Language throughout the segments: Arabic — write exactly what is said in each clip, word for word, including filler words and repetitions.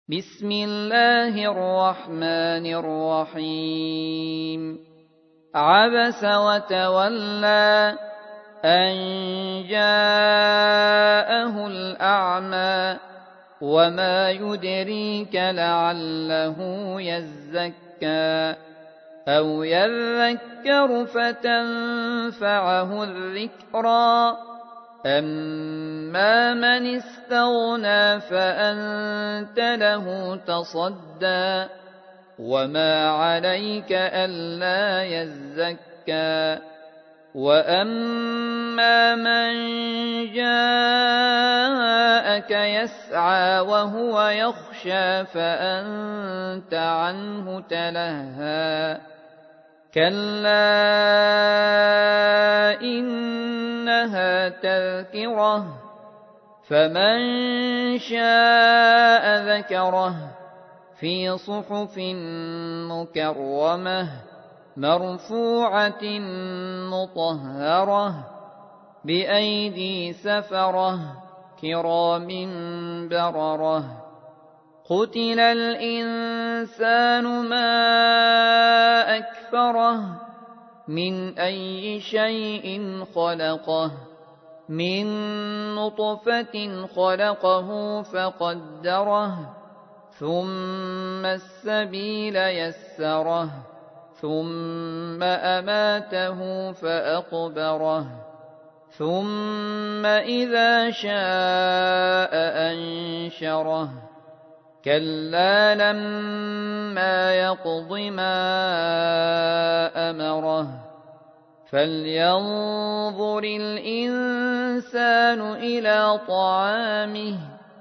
بسم الله الرحمن الرحيم عبس وتولى أن جاءه الأعمى وما يدريك لعله يزكى أو يذكر فتنفعه الذكرى أما من استغنى فأنت له تصدى وما عليك ألا يزكى وأما من جاءك يسعى وهو يخشى فأنت عنه تلهى كلا إنها تذكرة فمن شاء ذكره في صحف مكرمة مرفوعة مطهرة بأيدي سفرة كرام بررة قتل الإنسان ما أكفره من أي شيء خلقه من نطفة خلقه فقدره ثم السبيل يسره ثم أماته فأقبره ثم إذا شاء أنشره كلا لما يقض ما أمره فلينظر الإنسان إلى طعامه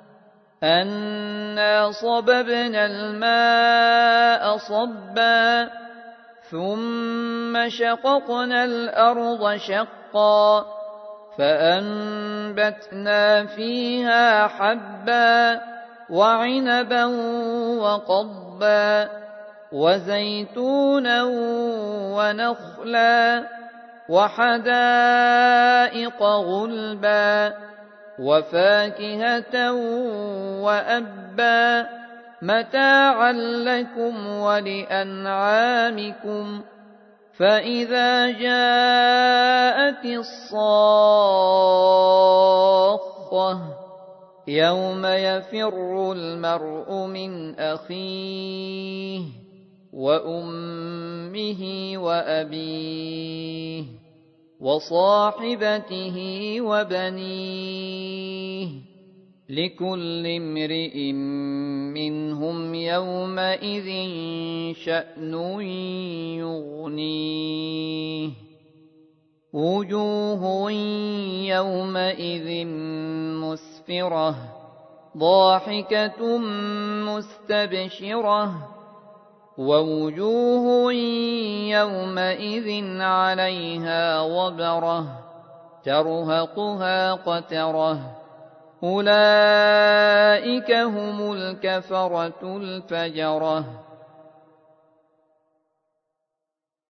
أنا صببنا الماء صبا ثم شققنا الأرض شقا فأنبتنا فيها حبا وعنبا وقضبا وزيتونا ونخلا وحدائق غلبا وفاكهة وأبا متاعا لكم ولأنعامكم فإذا جاءت الصاخة يوم يفر المرء من أخيه وأمه وأبيه وصاحبته وبنيه لكل امرئ منهم يومئذ شأن يغنيه وجوه يومئذ مسفرة ضاحكة مستبشرة ووجوه يومئذ عليها غبرة ترهقها قترة أولئك هم الكفرة الفجرة